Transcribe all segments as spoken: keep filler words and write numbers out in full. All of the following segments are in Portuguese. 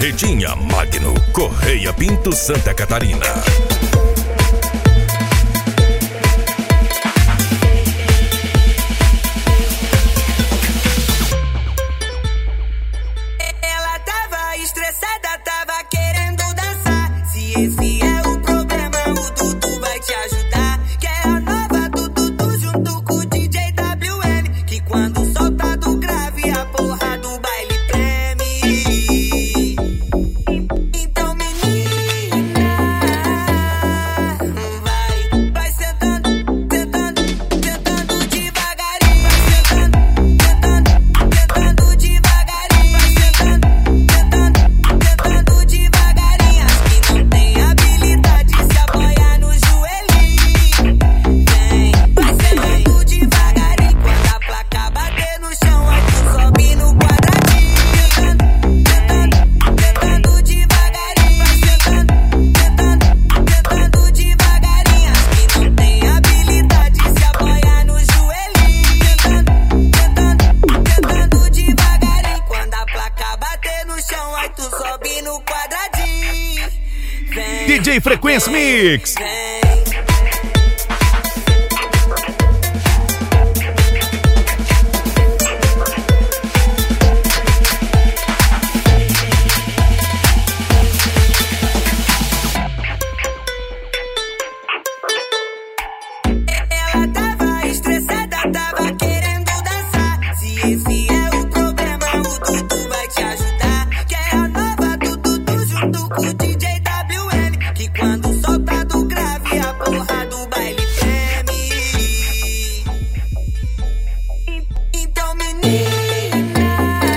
Barretinha Magno, Correia Pinto, Santa Catarina. Ela tava estressada, tava querendo dançar. Se esse é o problema, o Dudu vai te ajudar. Que é a nova do Dudu junto com o D J W M. Que quando solta do grave, a porra do baile treme. Então menina, vai, vai sentando, sentando, sentando devagarinho. Vai sentando, sentando, sentando devagarinho. Vai sentando, sentando, sentando devagarinho. As que não tem habilidade se apoiar no joelhinho. Vem, vai sentando devagarinho. Quando a placa bater no chão, aí tu sobe no quadradinho. Sentando, sentando, sentando devagarinho. Vai sentando, sentando, sentando devagarinho. As que não tem habilidade se apoiar no joelhinho. Sentando, sentando, sentando devagarinho. Quando a placa bater no chão, aí tu sobe no quadradinho. Vem, D J Frequência Mix. vem. Ela tava estressada, tava querendo dançar. Se esse é o problema, o Dudu vai te ajudar. Que é a nova do Dudu junto com o D J W M. Que quando solta do grave, a porra do baile treme. Então menina,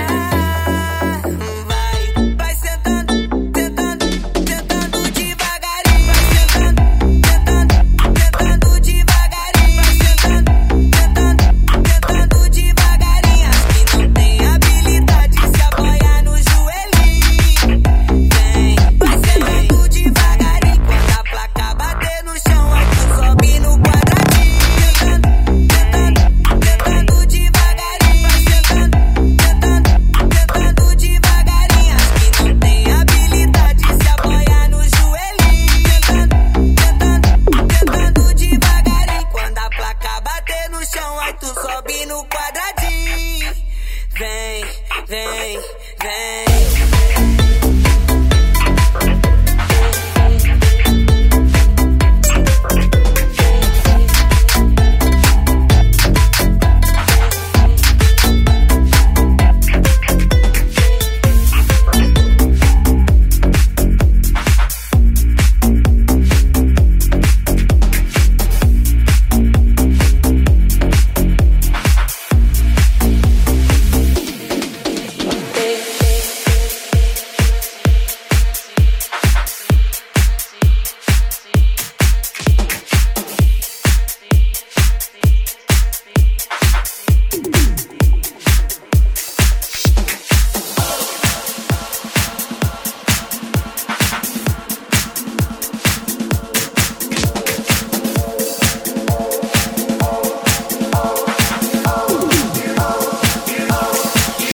vai, vai sentando, sentando, sentando devagarinho. Vai sentando, sentando, sentando devagarinho. Vai sentando, sentando, sentando devagarinho. As que não tem habilidade se apoiar no joelhinho. Vem, vai sentando devagarinho. Quando a placa bater no chão, aí tu sobe no quadradinho. Sentando, sentando, sentando devagarinho. Vai sentando, sentando, sentando devagarinho. As que não tem habilidade se apoiar no joelhinho. Sentando, sentando, sentando devagarinho. Quando a placa bater no chão, aí tu sobe no quadradinho. Vem, vem, vem.